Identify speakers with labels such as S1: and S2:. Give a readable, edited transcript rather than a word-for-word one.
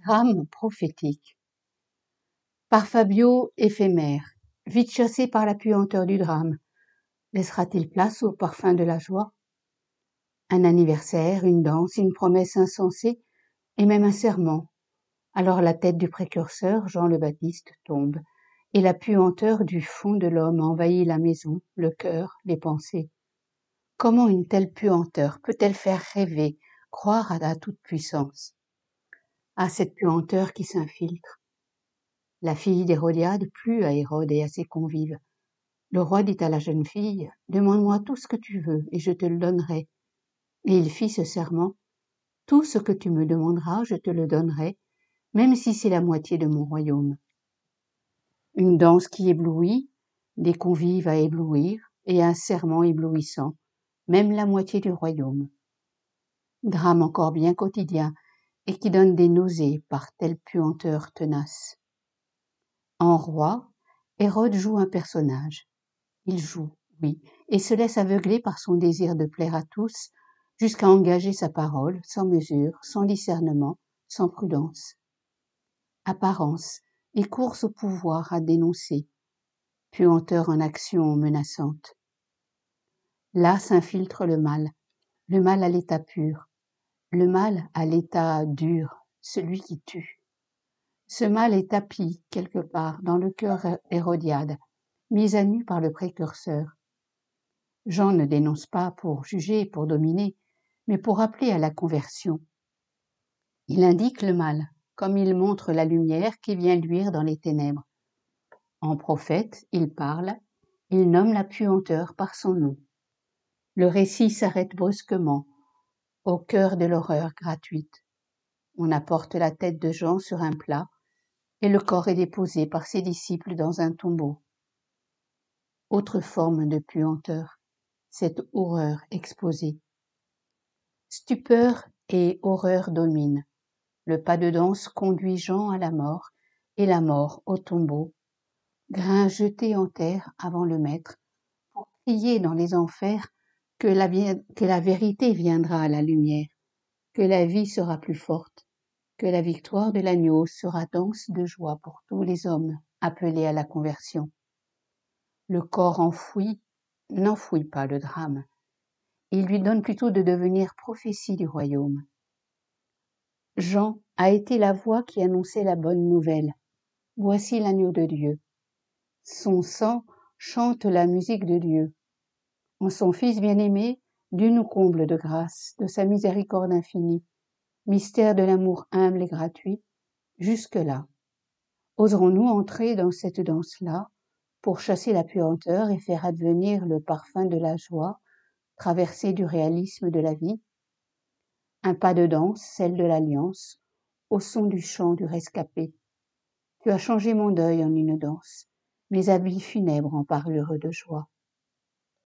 S1: Drame prophétique. Par Fabio éphémère, vite chassé par la puanteur du drame, laissera-t-il place au parfum de la joie? Un anniversaire, une danse, une promesse insensée, et même un serment. Alors la tête du précurseur, Jean le Baptiste, tombe, et la puanteur du fond de l'homme envahit la maison, le cœur, les pensées. Comment une telle puanteur peut-elle faire rêver, croire à la toute-puissance? À cette puanteur qui s'infiltre. La fille d'Hérodiade plut à Hérode et à ses convives. Le roi dit à la jeune fille, « Demande-moi tout ce que tu veux, et je te le donnerai. » Et il fit ce serment, « Tout ce que tu me demanderas, je te le donnerai, même si c'est la moitié de mon royaume. » Une danse qui éblouit, des convives à éblouir, et un serment éblouissant, même la moitié du royaume. Drame encore bien quotidien, et qui donne des nausées par telle puanteur tenace. En roi, Hérode joue un personnage. Il joue, oui, et se laisse aveugler par son désir de plaire à tous, jusqu'à engager sa parole, sans mesure, sans discernement, sans prudence. Apparence et course au pouvoir à dénoncer, puanteur en action menaçante. Là s'infiltre le mal à l'état pur, le mal à l'état dur, celui qui tue. Ce mal est tapi quelque part dans le cœur Hérodiade, mis à nu par le précurseur. Jean ne dénonce pas pour juger, pour dominer, mais pour appeler à la conversion. Il indique le mal, comme il montre la lumière qui vient luire dans les ténèbres. En prophète, il parle, il nomme la puanteur par son nom. Le récit s'arrête brusquement, au cœur de l'horreur gratuite. On apporte la tête de Jean sur un plat, et le corps est déposé par ses disciples dans un tombeau. Autre forme de puanteur, cette horreur exposée. Stupeur et horreur dominent. Le pas de danse conduit Jean à la mort, et la mort au tombeau. Grain jeté en terre avant le maître, pour crier dans les enfers que la vérité viendra à la lumière, que la vie sera plus forte, que la victoire de l'agneau sera danse de joie pour tous les hommes appelés à la conversion. Le corps enfoui n'enfouit pas le drame. Il lui donne plutôt de devenir prophétie du royaume. Jean a été la voix qui annonçait la bonne nouvelle. Voici l'agneau de Dieu. Son sang chante la musique de Dieu. En son Fils bien-aimé, Dieu nous comble de grâce, de sa miséricorde infinie. Mystère de l'amour humble et gratuit. Jusque-là. Oserons-nous entrer dans cette danse-là pour chasser la puanteur et faire advenir le parfum de la joie, traversée du réalisme de la vie? Un pas de danse, celle de l'alliance, au son du chant du rescapé. Tu as changé mon deuil en une danse, mes habits funèbres en parure de joie.